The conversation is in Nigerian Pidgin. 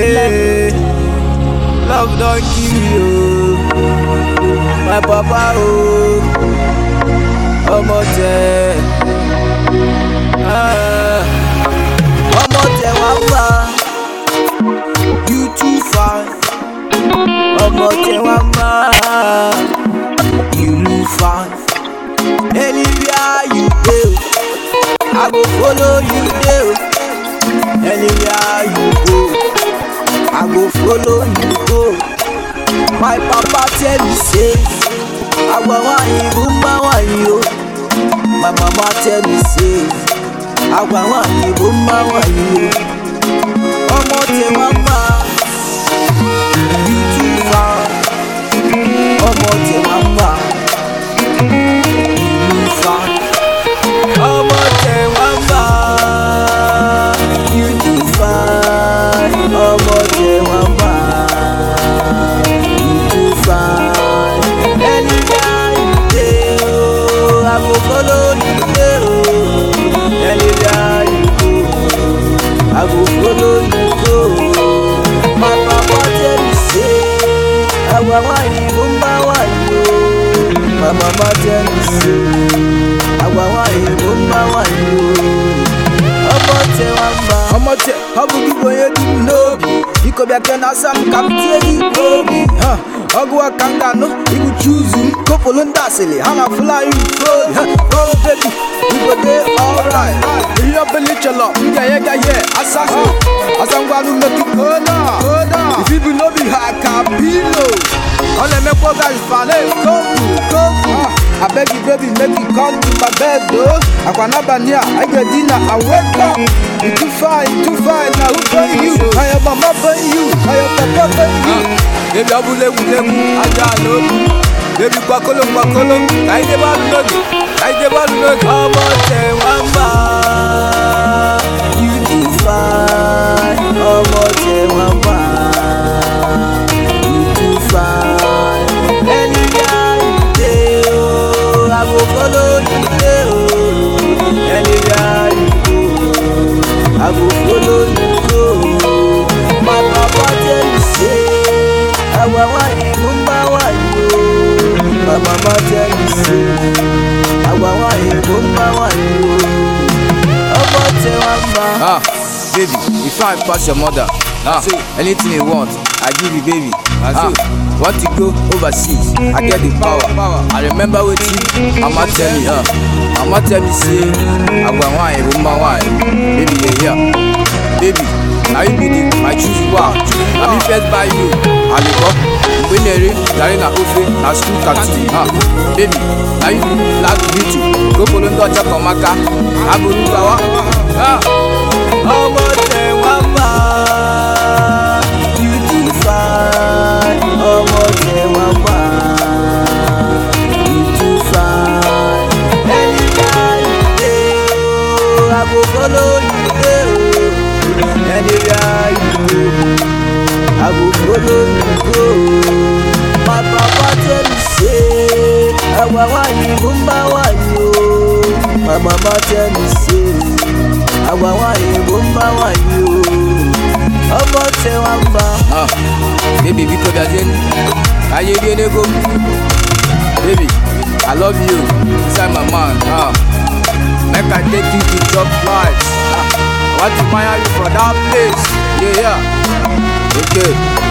Hey, love don't kill you. My papa, oh, ọmọ tẹ, ọmọ tẹ wá wá, you too fine. Ọmọ tẹ wá wá, you look fine. Anywhere you go, I go follow you there. Anywhere you go, I go follow you go. My papa tell me say, I want you. My mama tell me say, I want you. Ọmọ tẹ wá wá, you too far. Ọmọ tẹ wá wá, you too far. Ọmọ tẹ wá wá, you too far. Ọmọ tẹ wá wá, you too far. Anywhere you dey, oh, I go follow you there. Oh, anywhere you go, I go follow you go. My papa tell me say, I want you. My mama tell me say, I want you. Ọmọ tẹ wá wá, ọmọ tẹ, ọbụ gị bụ onye dị m n'obi. Biko bịa ke na-asa m ka m tie gị obi. Ọgụ aka m ga-anụ, ibu chuzu m, kopụlụ ndị asịlị, ha na fly you free. Oh baby, we go dey alright. Ihe ọbụla ị chọrọ, m ga-enye gị ihe asa ngwanụ meki koda. If you be n'obi ha ka pilo, ọ na-emekwa guys fane kopu. I beg you baby, make you come to my bed though. Akwanabani I get dinner, I wake up. You too fine, now who pay you? Now your mama pay you, now your papa pay you. Baby abule aja lodu. Baby kwakolo, kaide balu lodu. Ọmọ tẹ wá wá, you too fine. Ọmọ tẹ wá wá, you too fine. Anywhere you dey, oh, I go follow you there. Oh, anywhere you go, I go follow you go. My papa tell me say, I want you. My mama tell me say, I want you. Ọmọ tẹ wá wá. Baby, if I pass your mother, anything you want, I give you, baby. Want to go overseas, I get the power. I remember what Mama tell me, Mama tell me say, I want you, baby, you're here. Baby, now you be my choose one. Let me first buy you. I go, Wineri, Darina Ofe, na school canteen. Baby, now you be black beauty. Go for the daughter Komaka, Aburugawa. Ọmọ tẹ wá wá, you too fine. Ọmọ tẹ wá wá, you too fine. Anywhere you dey, oh, I go follow you there. Oh, anywhere you go, I go follow you go. My papa tell me say, I want you. My mama tell me say, I want you. Ọmọ tẹ wá wá. Baby, because I didn't go. Baby, I love you. Inside my mind. Make I take you to job flights. I want to marry you for that place. Yeah. Okay.